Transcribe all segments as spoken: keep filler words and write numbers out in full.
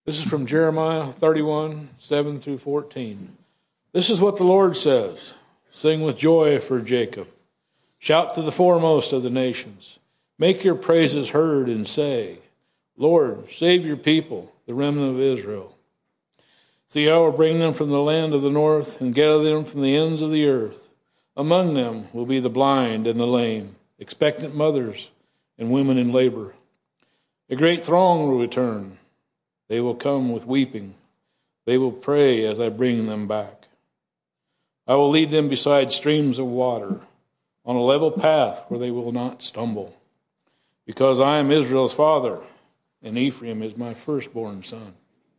This is from Jeremiah thirty-one, seven through fourteen. This is what the Lord says. Sing with joy for Jacob. Shout to the foremost of the nations. Make your praises heard and say, Lord, save your people, the remnant of Israel. See, I will bring them from the land of the north and gather them from the ends of the earth. Among them will be the blind and the lame, expectant mothers and women in labor. A great throng will return. They will come with weeping. They will pray as I bring them back. I will lead them beside streams of water, on a level path where they will not stumble. Because I am Israel's father, and Ephraim is my firstborn son.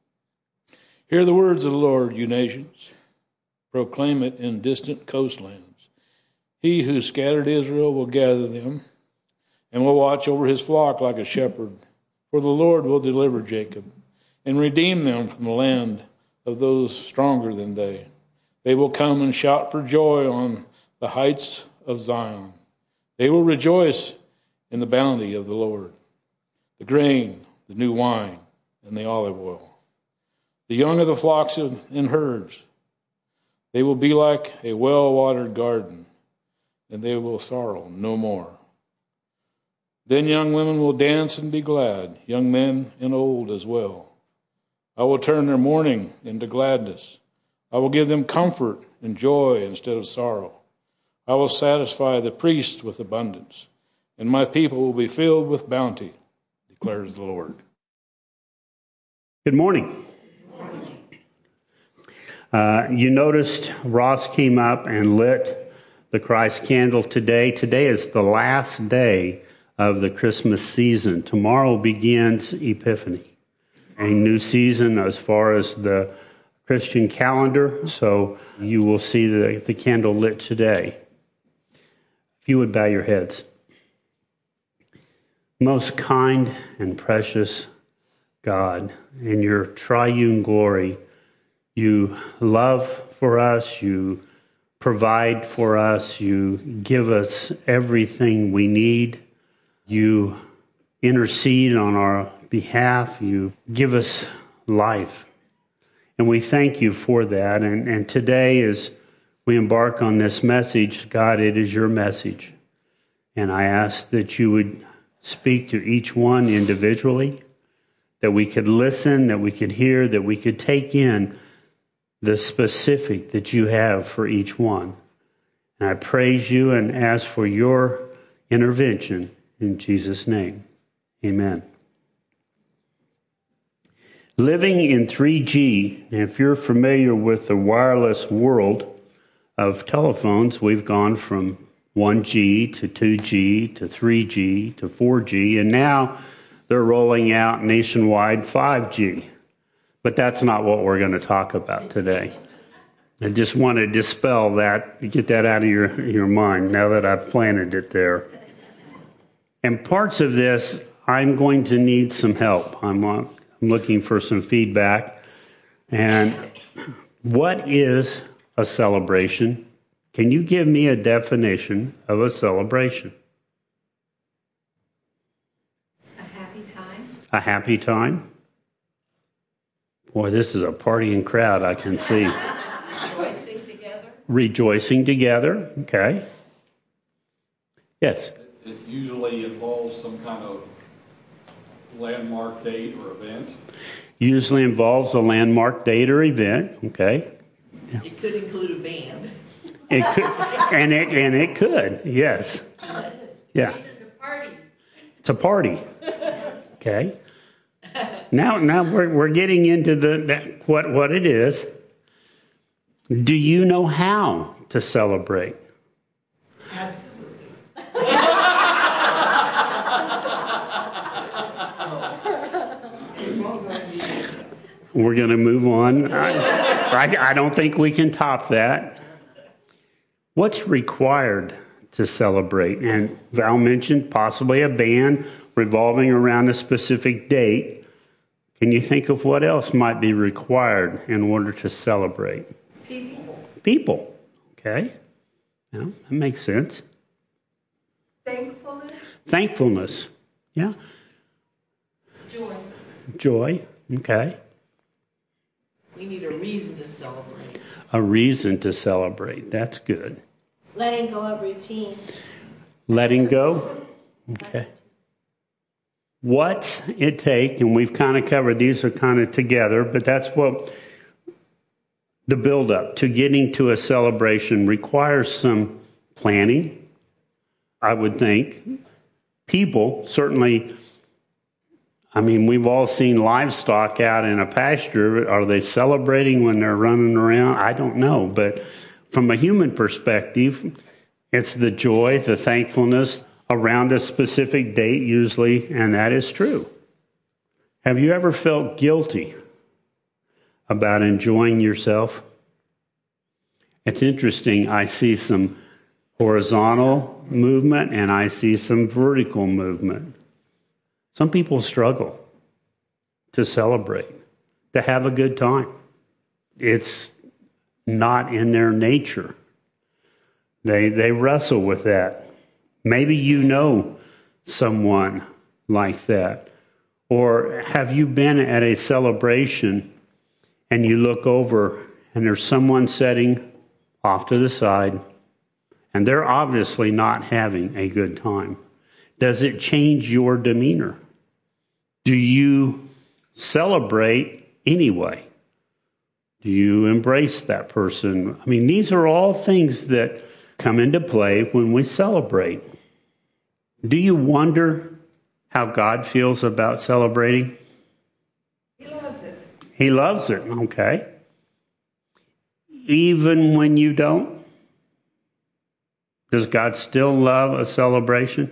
Hear the words of the Lord, you nations. Proclaim it in distant coastlands. He who scattered Israel will gather them, and will watch over his flock like a shepherd. For the Lord will deliver Jacob, and redeem them from the land of those stronger than they. They will come and shout for joy on the heights of Zion. They will rejoice in the bounty of the Lord, the grain, the new wine, and the olive oil, the young of the flocks and herds. They will be like a well-watered garden, and they will sorrow no more. Then young women will dance and be glad, young men and old as well. I will turn their mourning into gladness. I will give them comfort and joy instead of sorrow. I will satisfy the priest with abundance, and my people will be filled with bounty, declares the Lord. Good morning. Good morning. Uh, you noticed Ross came up and lit the Christ candle today. Today is the last day of the Christmas season. Tomorrow begins Epiphany, a new season as far as the Christian calendar. So you will see the, the candle lit today. If you would bow your heads. Most kind and precious God, in your triune glory, you love for us, you provide for us, you give us everything we need, you intercede on our behalf, you give us life. And we thank you for that. And, and today, as we embark on this message, God, it is your message. And I ask that you would speak to each one individually, that we could listen, that we could hear, that we could take in the specific that you have for each one. And I praise you and ask for your intervention in Jesus' name. Amen. Living in three G, if you're familiar with the wireless world of telephones, we've gone from one G to two G to three G to four G, and now they're rolling out nationwide five G. But that's not what we're going to talk about today. I just want to dispel that, get that out of your, your mind now that I've planted it there. And parts of this, I'm going to need some help. I'm, I'm looking for some feedback. And what is a celebration? Can you give me a definition of a celebration? A happy time. A happy time? Boy, this is a partying crowd, I can see. Rejoicing together. Rejoicing together, okay. Yes? It usually involves some kind of landmark date or event. Usually involves a landmark date or event, okay. Yeah. It could include a band. It could, and it and it could, yes. Yeah. It's a party. It's a party. Okay. Now, now we're we're getting into the that, what what it is. Do you know how to celebrate? Absolutely. We're going to move on. I, I, I don't think we can top that. What's required to celebrate? And Val mentioned possibly a band revolving around a specific date. Can you think of what else might be required in order to celebrate? People. People. Okay. Yeah, that makes sense. Thankfulness. Thankfulness. Yeah. Joy. Joy. Okay. We need a reason to celebrate. A reason to celebrate. That's good. Letting go of routine. Letting go? Okay. What's it take, and we've kind of covered, these are kind of together, but that's what the build-up to getting to a celebration requires some planning, I would think. People, certainly, I mean, we've all seen livestock out in a pasture. Are they celebrating when they're running around? I don't know. But from a human perspective, it's the joy, the thankfulness around a specific date usually, and that is true. Have you ever felt guilty about enjoying yourself? It's interesting. I see some horizontal movement and I see some vertical movement. Some people struggle to celebrate, to have a good time. It's not in their nature. They they wrestle with that. Maybe you know someone like that. Or have you been at a celebration and you look over and there's someone sitting off to the side and they're obviously not having a good time? Does it change your demeanor? Do you celebrate anyway? Do you embrace that person? I mean, these are all things that come into play when we celebrate. Do you wonder how God feels about celebrating? He loves it. He loves it, okay. Even when you don't? Does God still love a celebration?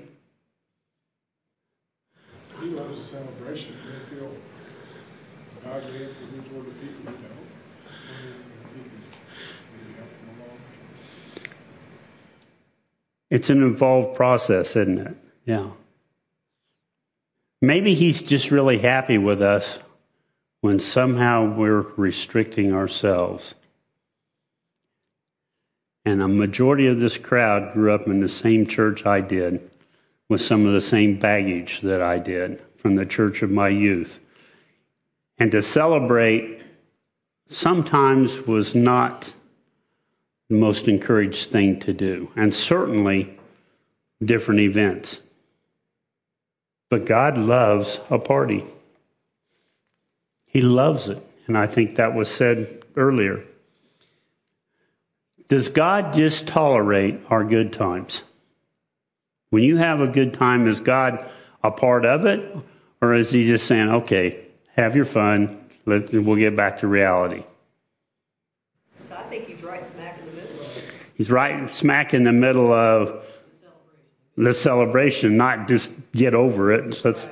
He loves a celebration. They feel godly for his word of people, you know. He can maybe help them along. It's an involved process, isn't it? Yeah. Maybe he's just really happy with us when somehow we're restricting ourselves. And a majority of this crowd grew up in the same church I did, with some of the same baggage that I did from the church of my youth. And to celebrate sometimes was not the most encouraged thing to do, and certainly different events. But God loves a party. He loves it, and I think that was said earlier. Does God just tolerate our good times? When you have a good time, is God a part of it? Or is he just saying, okay, have your fun, let, we'll get back to reality? So I think he's right smack in the middle of it. He's right smack in the middle of the celebration, not just get over it. Let's,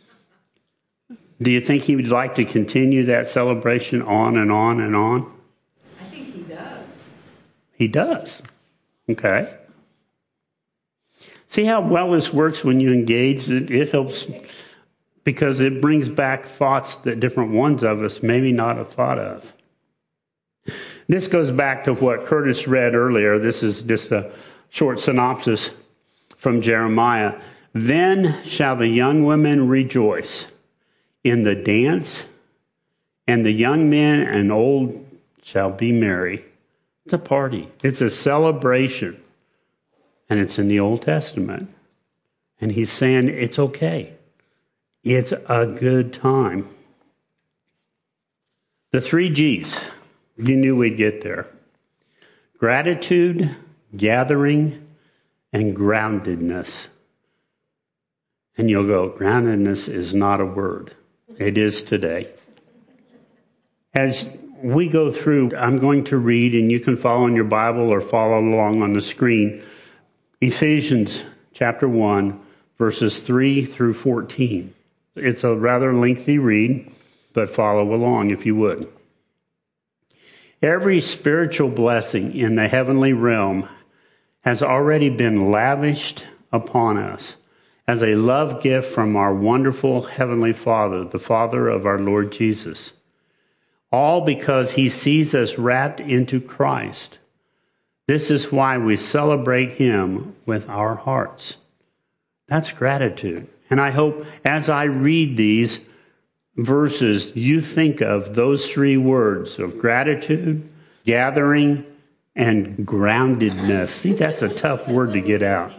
do you think he would like to continue that celebration on and on and on? I think he does. He does. Okay. See how well this works when you engage? It, it helps because it brings back thoughts that different ones of us maybe not have thought of. This goes back to what Curtis read earlier. This is just a short synopsis from Jeremiah. Then shall the young women rejoice in the dance, and the young men and old shall be merry. It's a party. It's a celebration. And it's in the Old Testament. And he's saying it's okay. It's a good time. The three G's. You knew we'd get there. Gratitude, gathering, and groundedness. And you'll go, groundedness is not a word. It is today. As we go through, I'm going to read, and you can follow in your Bible or follow along on the screen, Ephesians chapter one, verses three through fourteen. It's a rather lengthy read, but follow along if you would. Every spiritual blessing in the heavenly realm has already been lavished upon us as a love gift from our wonderful Heavenly Father, the Father of our Lord Jesus. All because he sees us wrapped into Christ. This is why we celebrate him with our hearts. That's gratitude. And I hope as I read these, verses you think of those three words of gratitude, gathering, and groundedness. See, that's a tough word to get out.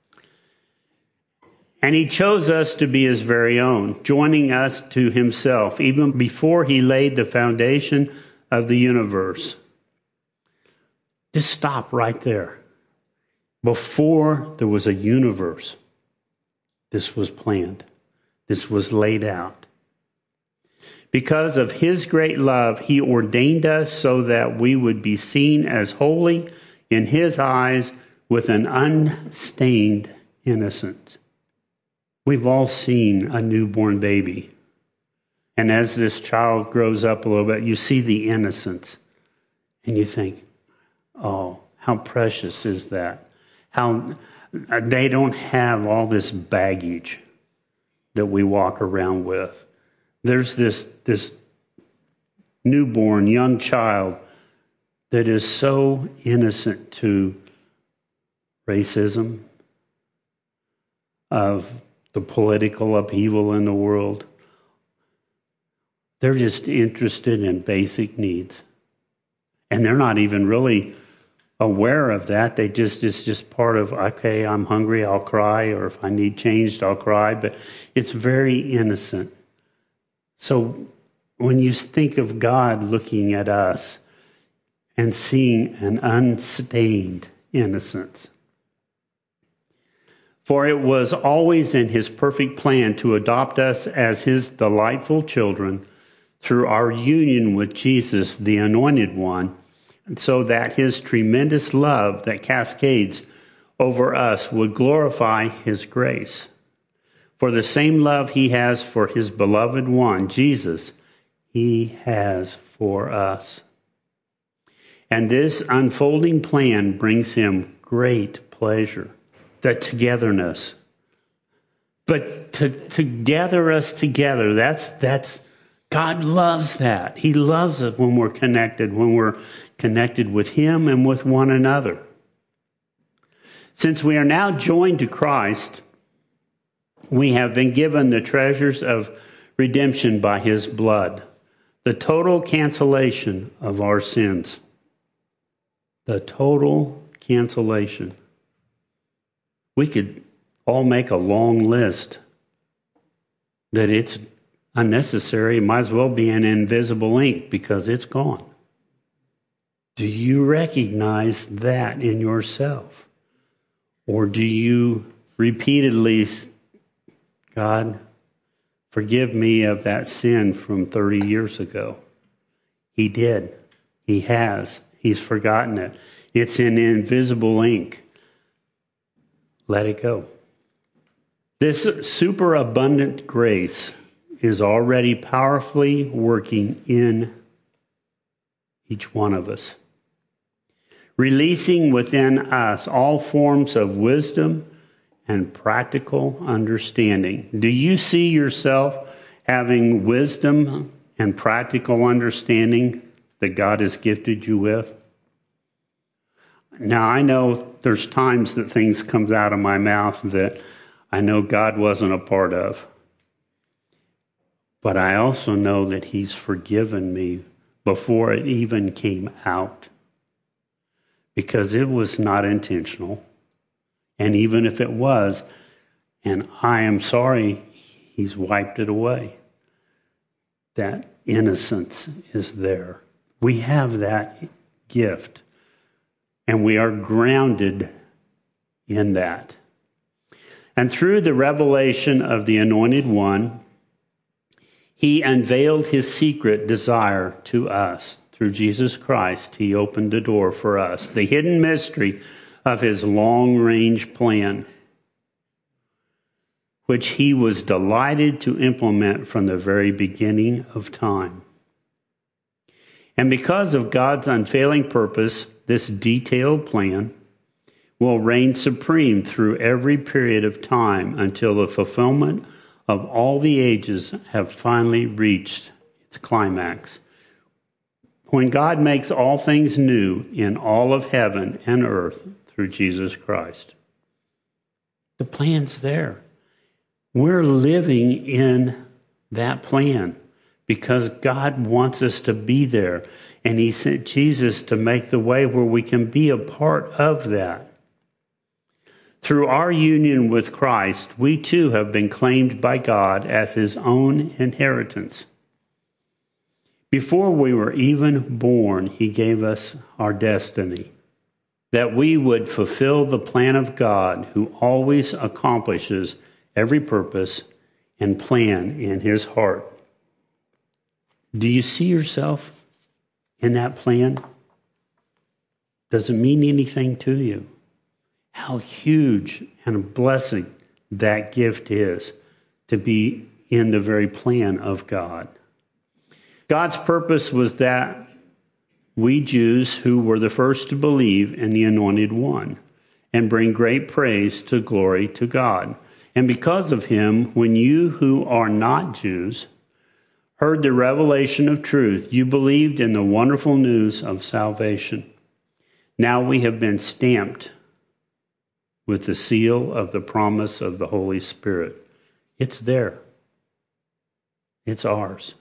And he chose us to be his very own, joining us to himself, even before he laid the foundation of the universe. Just stop right there. Before there was a universe, this was planned. This was laid out. Because of his great love, he ordained us so that we would be seen as holy in his eyes with an unstained innocence. We've all seen a newborn baby. And as this child grows up a little bit, you see the innocence. And you think, oh, how precious is that? How they don't have all this baggage that we walk around with. There's this, this newborn young child that is so innocent to racism, of the political upheaval in the world. They're just interested in basic needs. And they're not even really aware of that. They just, it's just part of, okay, I'm hungry, I'll cry, or if I need changed, I'll cry. But it's very innocent. So when you think of God looking at us and seeing an unstained innocence, for it was always in his perfect plan to adopt us as his delightful children through our union with Jesus, the Anointed One, so that his tremendous love that cascades over us would glorify his grace. For the same love he has for his beloved one, Jesus, he has for us. And this unfolding plan brings him great pleasure. The togetherness. But to, to gather us together, that's, that's, God loves that. He loves it when we're connected, when we're connected with him and with one another. Since we are now joined to Christ, we have been given the treasures of redemption by his blood, the total cancellation of our sins. The total cancellation. We could all make a long list that it's unnecessary. It might as well be in invisible ink because it's gone. Do you recognize that in yourself? Or do you repeatedly, God, forgive me of that sin from thirty years ago? He did. He has. He's forgotten it. It's in invisible ink. Let it go. This superabundant grace is already powerfully working in each one of us, releasing within us all forms of wisdom and practical understanding. Do you see yourself having wisdom and practical understanding that God has gifted you with? Now, I know there's times that things come out of my mouth that I know God wasn't a part of. But I also know that he's forgiven me before it even came out. Because it was not intentional. And even if it was, and I am sorry, he's wiped it away. That innocence is there. We have that gift. And we are grounded in that. And through the revelation of the Anointed One, he unveiled his secret desire to us. Through Jesus Christ, he opened the door for us. The hidden mystery of his long-range plan, which he was delighted to implement from the very beginning of time. And because of God's unfailing purpose, this detailed plan will reign supreme through every period of time until the fulfillment of all the ages have finally reached its climax. When God makes all things new in all of heaven and earth through Jesus Christ. The plan's there. We're living in that plan. because God wants us to be there. And he sent Jesus to make the way where we can be a part of that. Through our union with Christ, we too have been claimed by God as his own inheritance. Before we were even born, he gave us our destiny, that we would fulfill the plan of God, who always accomplishes every purpose and plan in his heart. Do you see yourself in that plan? Does it mean anything to you? How huge and a blessing that gift is, to be in the very plan of God. God's purpose was that we Jews, who were the first to believe in the Anointed One and bring great praise to glory to God. And because of him, when you who are not Jews heard the revelation of truth, you believed in the wonderful news of salvation. Now we have been stamped with the seal of the promise of the Holy Spirit. It's there. It's ours.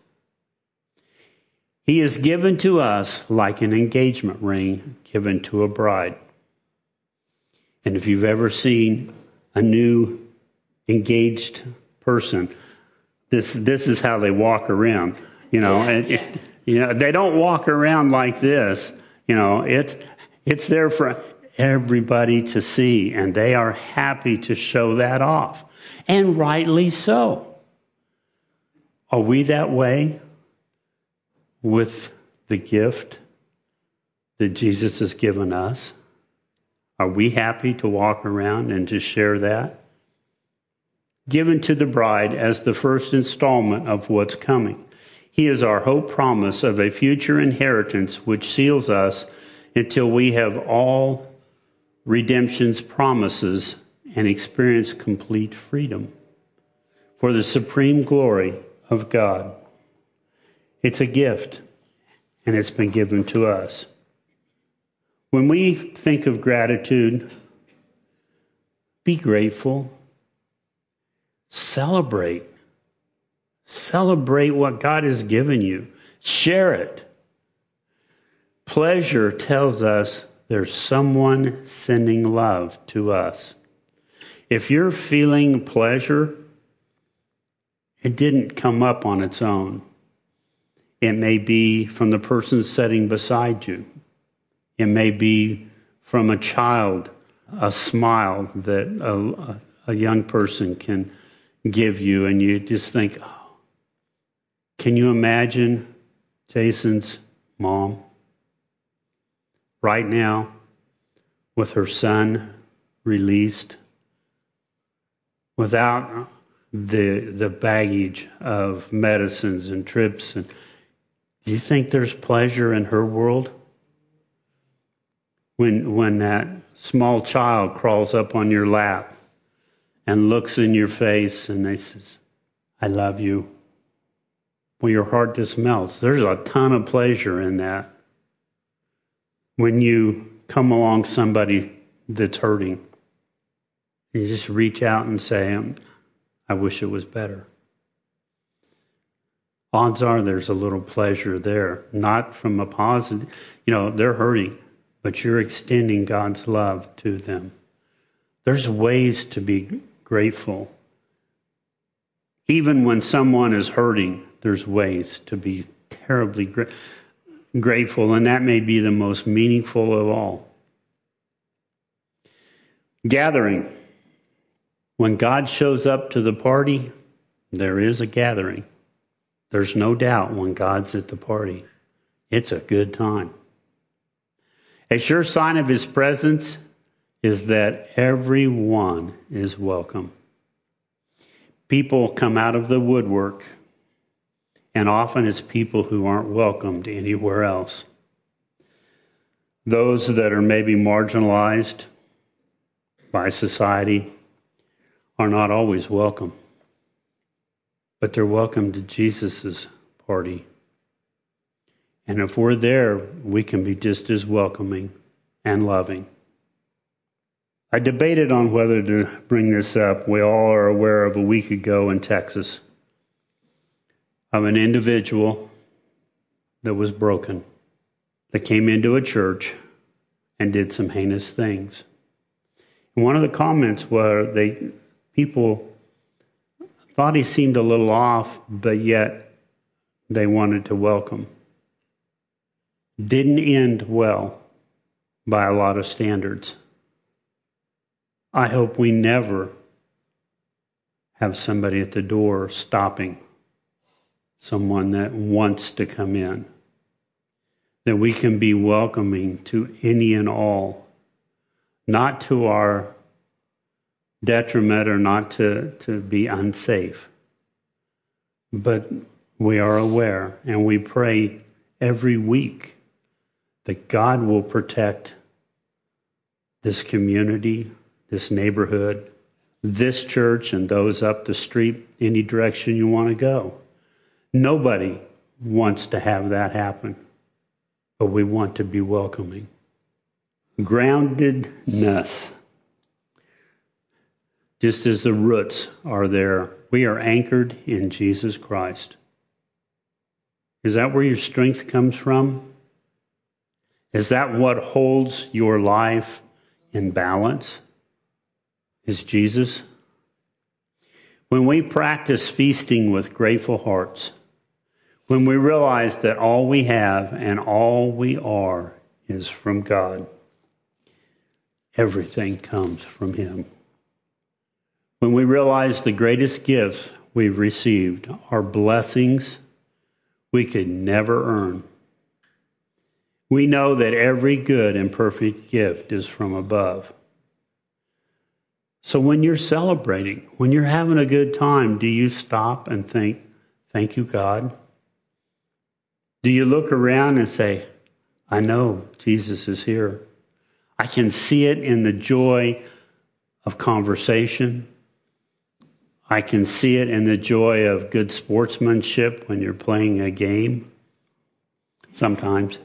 He is given to us like an engagement ring given to a bride. And if you've ever seen a new engaged person, this this is how they walk around. You know, Yeah, and yeah. It, you know, they don't walk around like this. You know, it's it's there for everybody to see, and they are happy to show that off, and rightly so. Are we that way with the gift that Jesus has given us? Are we happy to walk around and to share that? Given to the bride as the first installment of what's coming. He is our hope promise of a future inheritance which seals us until we have all redemption's promises and experience complete freedom for the supreme glory of God. It's a gift, and it's been given to us. When we think of gratitude, be grateful. Celebrate. Celebrate what God has given you. Share it. Pleasure tells us there's someone sending love to us. If you're feeling pleasure, it didn't come up on its own. It may be from the person sitting beside you. It may be from a child, a smile that a, a young person can give you, and you just think, oh, can you imagine Jason's mom right now with her son released, without the the baggage of medicines and trips? And do you think there's pleasure in her world? When when that small child crawls up on your lap and looks in your face and they says, I love you. Well, your heart just melts. There's a ton of pleasure in that. When you come along somebody that's hurting, you just reach out and say, I wish it was better. Odds are there's a little pleasure there, not from a positive, you know, they're hurting, but you're extending God's love to them. There's ways to be grateful. Even when someone is hurting, there's ways to be terribly gra- grateful, and that may be the most meaningful of all. Gathering. When God shows up to the party, there is a gathering. There's no doubt when God's at the party. It's a good time. A sure sign of his presence is that everyone is welcome. People come out of the woodwork, and often it's people who aren't welcomed anywhere else. Those that are maybe marginalized by society are not always welcome, but they're welcome to Jesus' party. And if we're there, we can be just as welcoming and loving. I debated on whether to bring this up. We all are aware of a week ago in Texas. of an individual that was broken, that came into a church and did some heinous things. And one of the comments were they people thought he seemed a little off, but yet they wanted to welcome. Didn't end well by a lot of standards. I hope we never have somebody at the door stopping someone that wants to come in. That we can be welcoming to any and all, not to our detriment or not to, to be unsafe. But we are aware and we pray every week that God will protect this community, this neighborhood, this church, and those up the street, any direction you want to go. Nobody wants to have that happen, but we want to be welcoming. Groundedness. Just as the roots are there, we are anchored in Jesus Christ. Is that where your strength comes from? Is that what holds your life in balance? Is Jesus? When we practice feasting with grateful hearts, when we realize that all we have and all we are is from God, everything comes from Him. When we realize the greatest gifts we've received are blessings we could never earn, we know that every good and perfect gift is from above. So when you're celebrating, when you're having a good time, do you stop and think, thank you, God? Do you look around and say, I know Jesus is here. I can see it in the joy of conversation. I can see it in the joy of good sportsmanship when you're playing a game. Sometimes.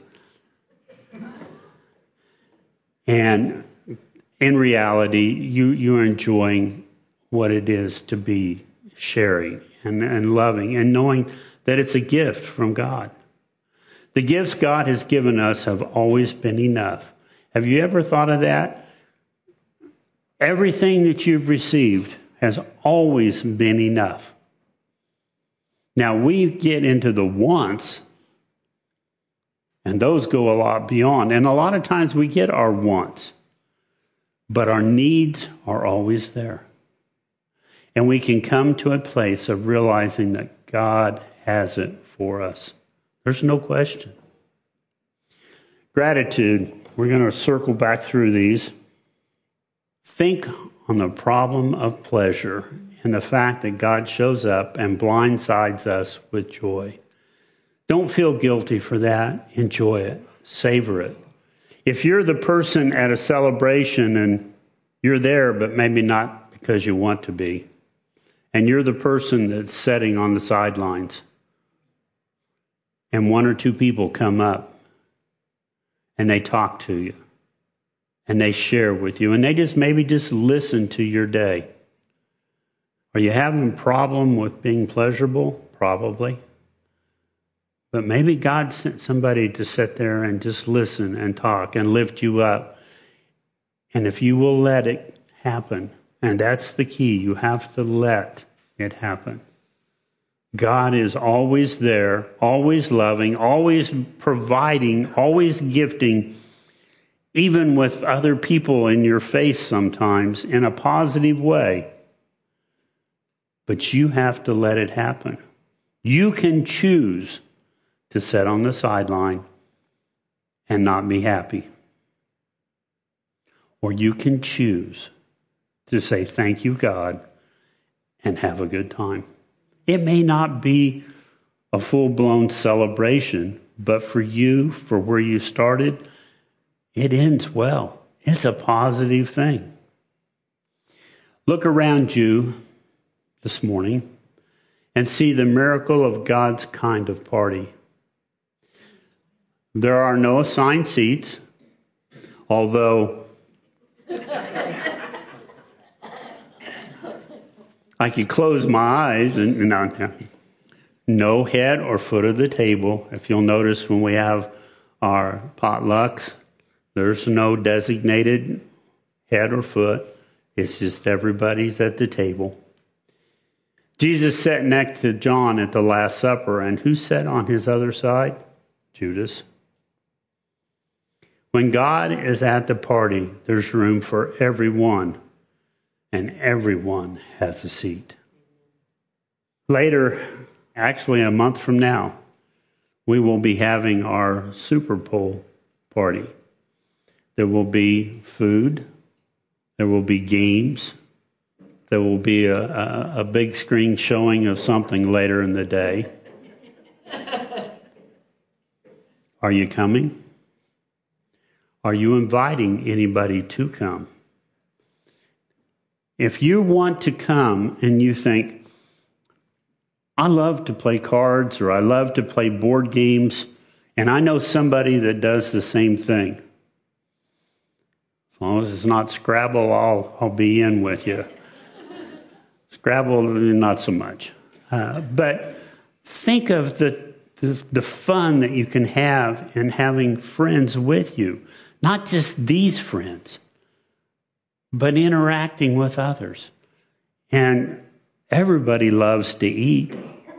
And in reality, you, you're enjoying what it is to be sharing and, and loving and knowing that it's a gift from God. The gifts God has given us have always been enough. Have you ever thought of that? Everything that you've received has always been enough. Now we get into the wants, and those go a lot beyond. And a lot of times we get our wants, but our needs are always there. And we can come to a place of realizing that God has it for us. There's no question. Gratitude. We're going to circle back through these. Think on the problem of pleasure and the fact that God shows up and blindsides us with joy. Don't feel guilty for that. Enjoy it. Savor it. If you're the person at a celebration and you're there, but maybe not because you want to be, and you're the person that's sitting on the sidelines, and one or two people come up and they talk to you and they share with you and they just maybe just listen to your day. Are you having a problem with being pleasurable? Probably. But maybe God sent somebody to sit there and just listen and talk and lift you up. And if you will let it happen, and that's the key, you have to let it happen. God is always there, always loving, always providing, always gifting, even with other people in your face sometimes in a positive way. But you have to let it happen. You can choose to sit on the sideline and not be happy. Or you can choose to say, thank you, God, and have a good time. It may not be a full-blown celebration, but for you, for where you started, it ends well. It's a positive thing. Look around you this morning and see the miracle of God's kind of party. There are no assigned seats, although I could close my eyes and no, no. no head or foot of the table. If you'll notice when we have our potlucks, there's no designated head or foot. It's just everybody's at the table. Jesus sat next to John at the Last Supper, and who sat on his other side? Judas. When God is at the party, there's room for everyone, and everyone has a seat. Later, actually a month from now, we will be having our Super Bowl party. There will be food. There will be games. There will be a, a, a big screen showing of something later in the day. Are you coming? Are you inviting anybody to come? If you want to come and you think, I love to play cards or I love to play board games, and I know somebody that does the same thing. As long as it's not Scrabble, I'll, I'll be in with you. Scrabble, not so much. Uh, but think of the, the the fun that you can have in having friends with you. Not just these friends, but interacting with others. And everybody loves to eat.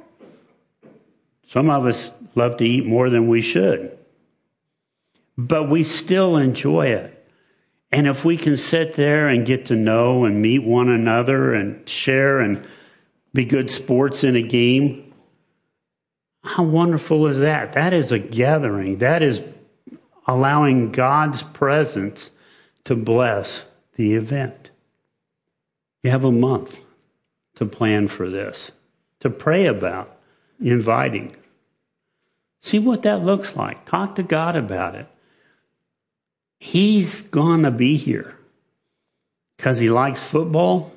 Some of us love to eat more than we should. But we still enjoy it. And if we can sit there and get to know and meet one another and share and be good sports in a game, how wonderful is that? That is a gathering. That is allowing God's presence to bless the event. You have a month to plan for this, to pray about inviting. See what that looks like. Talk to God about it. He's going to be here because he likes football,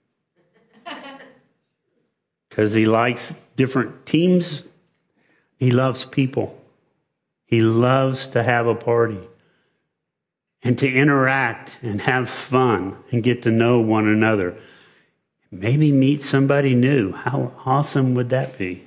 because he likes different teams. He loves people. He loves to have a party and to interact and have fun and get to know one another. Maybe meet somebody new. How awesome would that be?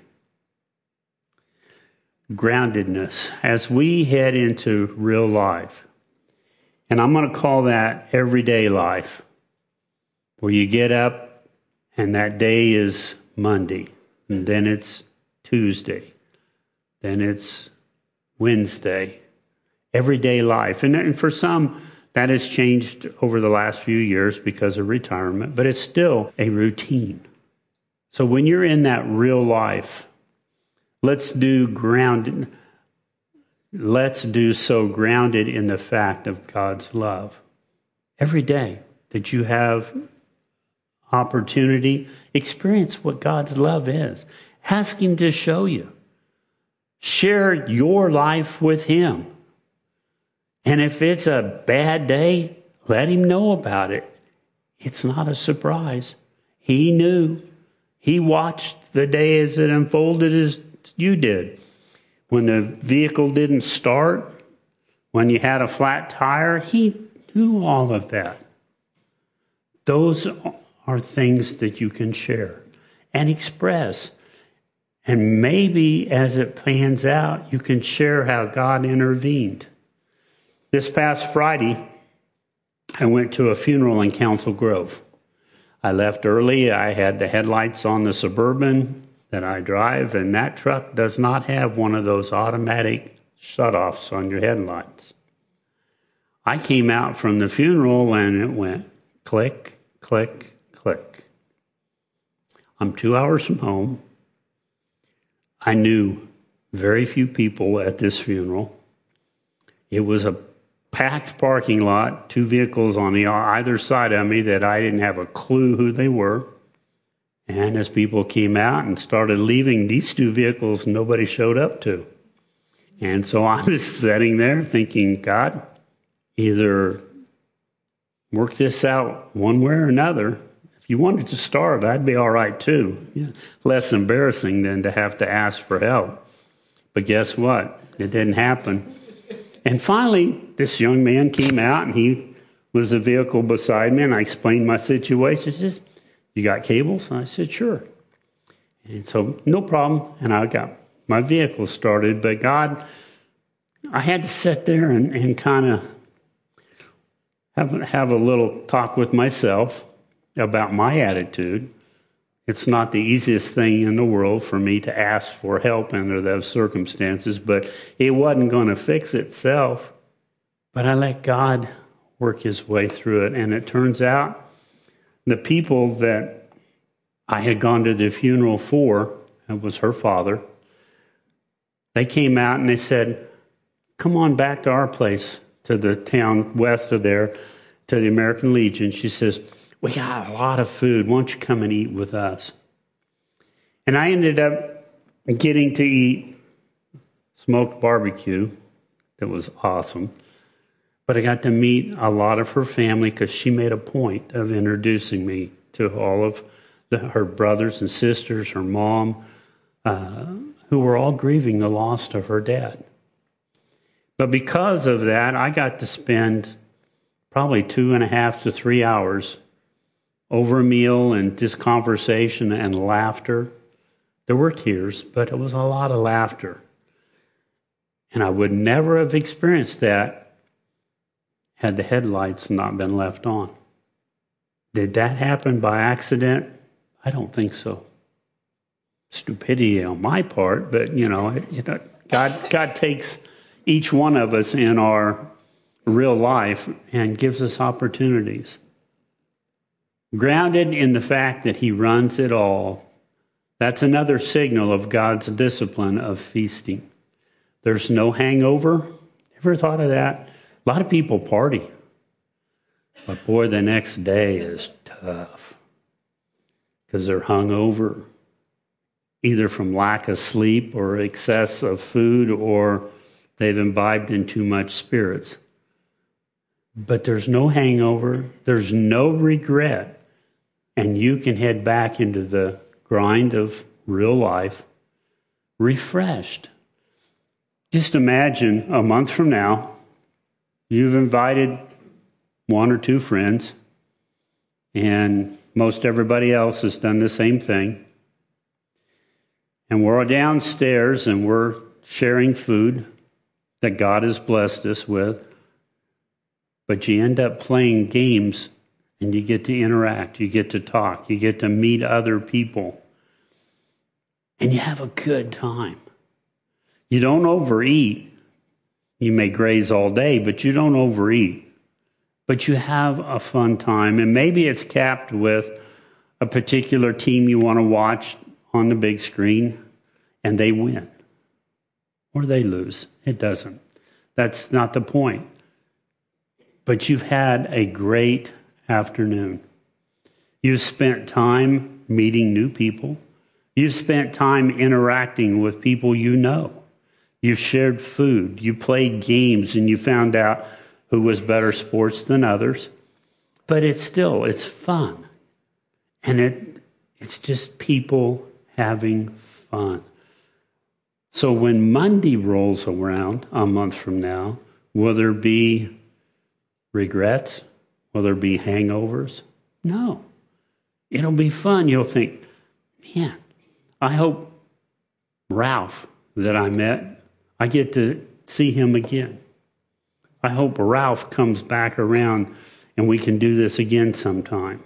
Groundedness. As we head into real life, and I'm going to call that everyday life, where you get up and that day is Monday, and then it's Tuesday, then it's Wednesday. Everyday life. And, and for some, that has changed over the last few years because of retirement, but it's still a routine. So when you're in that real life, let's do grounded. Let's do so grounded in the fact of God's love. Every day that you have opportunity, experience what God's love is. Ask Him to show you. Share your life with Him. And if it's a bad day, let Him know about it. It's not a surprise. He knew. He watched the day as it unfolded as you did. When the vehicle didn't start, when you had a flat tire, He knew all of that. Those are things that you can share and express. And maybe as it pans out, you can share how God intervened. This past Friday, I went to a funeral in Council Grove. I left early. I had the headlights on the Suburban that I drive, and that truck does not have one of those automatic shutoffs on your headlights. I came out from the funeral and it went click, click, click. I'm two hours from home. I knew very few people at this funeral. It was a packed parking lot, two vehicles on the either side of me that I didn't have a clue who they were. And as people came out and started leaving, these two vehicles nobody showed up to. And so I was sitting there thinking, God, either work this out one way or another. If you wanted to start, I'd be all right too. Yeah. Less embarrassing than to have to ask for help. But guess what? It didn't happen. And finally, this young man came out and he was the vehicle beside me, and I explained my situation. He says, you got cables? And I said, sure. And so, no problem. And I got my vehicle started. But God, I had to sit there and, and kind of have, have a little talk with myself about my attitude. It's not the easiest thing in the world for me to ask for help under those circumstances, but it wasn't going to fix itself. But I let God work his way through it. And it turns out the people that I had gone to the funeral for, it was her father, they came out and they said, come on back to our place, to the town west of there, to the American Legion. She says, we got a lot of food. Why don't you come and eat with us? And I ended up getting to eat smoked barbecue. That was awesome. But I got to meet a lot of her family because she made a point of introducing me to all of the, her brothers and sisters, her mom, uh, who were all grieving the loss of her dad. But because of that, I got to spend probably two and a half to three hours over a meal and just conversation and laughter. There were tears, but it was a lot of laughter. And I would never have experienced that had the headlights not been left on. Did that happen by accident? I don't think so. Stupidity on my part, but you know, it, you know God, God takes each one of us in our real life and gives us opportunities. Grounded in the fact that he runs it all, that's another signal of God's discipline of feasting. There's no hangover. Ever thought of that? A lot of people party. But boy, the next day is tough because they're hungover, either from lack of sleep or excess of food, or they've imbibed in too much spirits. But there's no hangover. There's no regret. And you can head back into the grind of real life refreshed. Just imagine a month from now, you've invited one or two friends, and most everybody else has done the same thing. And we're downstairs and we're sharing food that God has blessed us with. But you end up playing games and you get to interact, you get to talk, you get to meet other people. And you have a good time. You don't overeat. You may graze all day, but you don't overeat. But you have a fun time. And maybe it's capped with a particular team you want to watch on the big screen, and they win. Or they lose. It doesn't. That's not the point. But you've had a great afternoon. You've spent time meeting new people. You've spent time interacting with people you know. You've shared food. You played games, and you found out who was better sports than others. But it's still, it's fun. And it it's just people having fun. So when Monday rolls around a month from now, will there be regrets? Will there be hangovers? No. It'll be fun. You'll think, man, I hope Ralph that I met, I get to see him again. I hope Ralph comes back around and we can do this again sometime.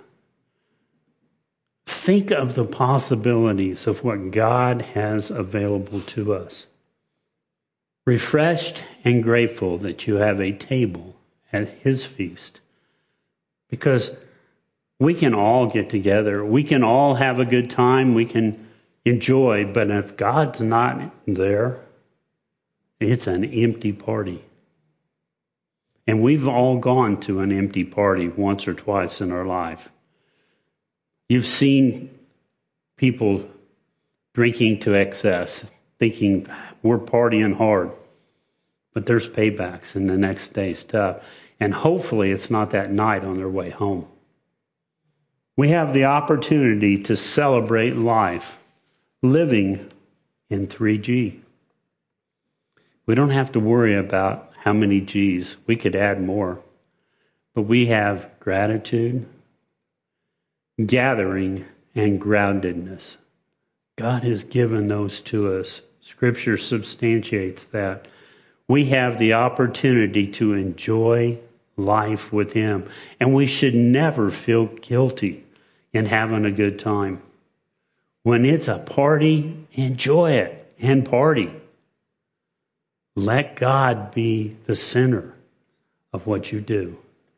Think of the possibilities of what God has available to us. Refreshed and grateful that you have a table at his feast. Because we can all get together. We can all have a good time. We can enjoy. But if God's not there, it's an empty party. And we've all gone to an empty party once or twice in our life. You've seen people drinking to excess, thinking we're partying hard. But there's paybacks, and the next day's tough. And hopefully it's not that night on their way home. We have the opportunity to celebrate life, living in three G. We don't have to worry about how many G's. We could add more. But we have gratitude, gathering, and groundedness. God has given those to us. Scripture substantiates that. We have the opportunity to enjoy life with Him. And we should never feel guilty in having a good time. When it's a party, enjoy it and party. Let God be the center of what you do.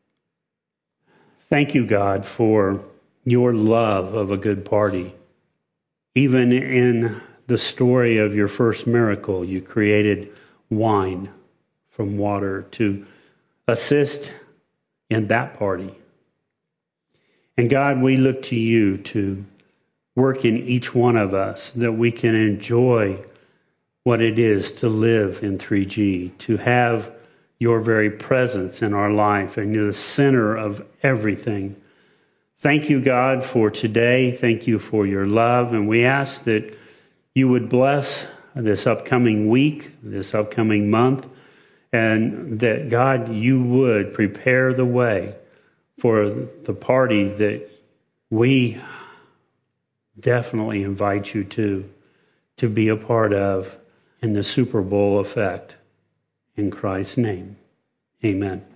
Thank you, God, for your love of a good party. Even in the story of your first miracle, you created wine from water to assist in that party. And God, we look to you to work in each one of us that we can enjoy what it is to live in three G, to have your very presence in our life, and you're the center of everything. Thank you, God, for today. Thank you for your love. And we ask that you would bless this upcoming week, this upcoming month, and that, God, you would prepare the way for the party that we definitely invite you to, to be a part of in the Super Bowl effect. In Christ's name, amen.